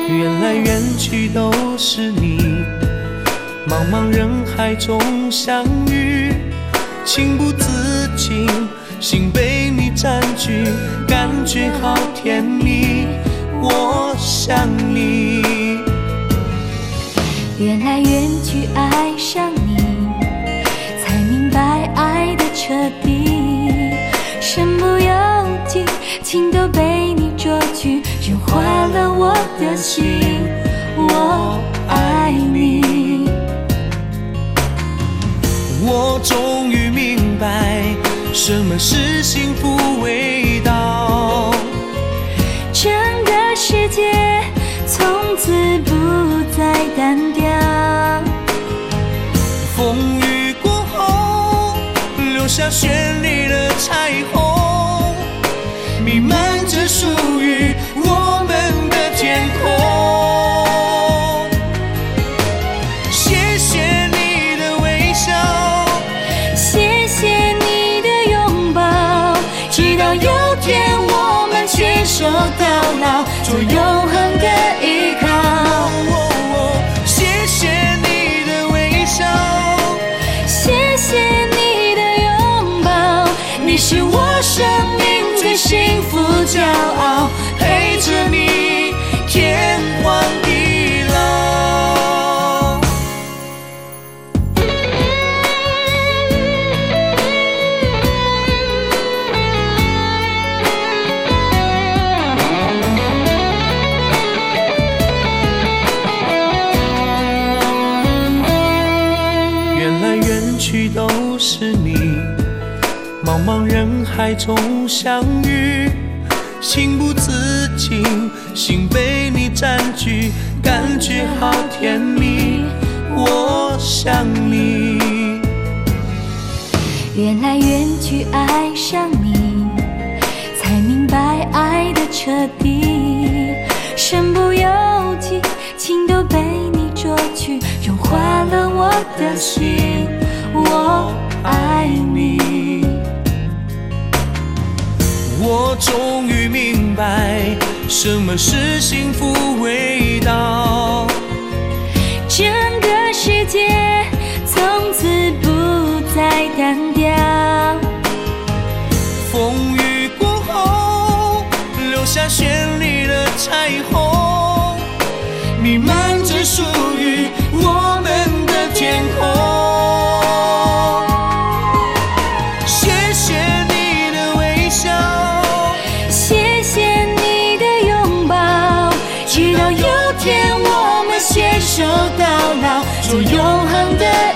缘来缘去都是你，茫茫人海中相遇，情不自禁，心被你占据，感觉好甜蜜，我想你。 缘来缘去爱上你，才明白爱的彻底，身不由己，情都被你捉去，融化了我的心，我爱你。 我终于明白什么是幸福味道， 整个世界从此不再单调， 风雨过后留下绚丽的彩虹，弥漫着属于我们的天空。谢谢你的微笑， 谢谢你的拥抱，直到有天我们牵手到老，做永恒的依靠。 谢谢你的微笑， 谢谢你的拥抱，你是我生命最幸福骄傲，陪着你天荒地老。 缘来缘去都是你，茫茫人海中相遇，情不自禁，心被你占据，感觉好甜蜜，我想你。 缘来缘去爱上你，才明白爱的彻底，身不由己，情都被你捉去，融化了我的心，我爱你。 我终于明白什么是幸福味道， 整个世界从此不再单调， 风雨过后留下绚丽的彩虹，弥漫着属于我们的天空。谢谢你的微笑， 谢谢你的拥抱，直到有天我们携手到老，做永恒的